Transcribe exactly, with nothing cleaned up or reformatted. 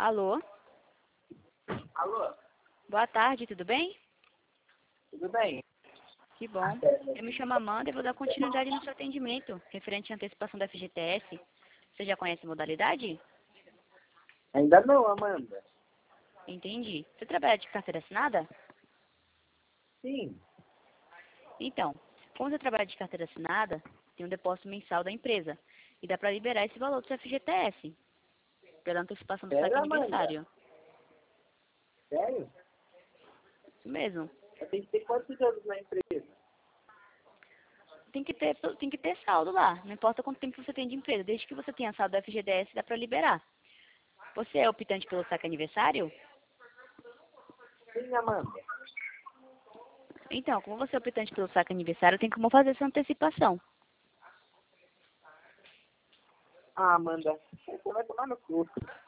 Alô? Alô, Boa tarde, tudo bem? tudo bem? Que bom. Eu me chamo Amanda e vou dar continuidade no seu atendimento, referente à antecipação da F G T S. Você já conhece a modalidade? Ainda não, Amanda. Entendi. Você trabalha de carteira assinada? Sim. Então, como você trabalha de carteira assinada, tem um depósito mensal da empresa. E dá para liberar esse valor do seu F G T S, pela antecipação do saque Sério, Amanda? aniversário. Sério? Isso mesmo. Eu tenho que ter quantos anos na empresa? Tem que ter, tem que ter saldo lá. Não importa quanto tempo você tem de empresa. Desde que você tenha saldo do F G T S, dá para liberar. Você é optante pelo saque aniversário? Sim, Amanda. Então, como você é optante pelo saque aniversário, tem como fazer essa antecipação. Ah, Amanda, você vai tomar no cu.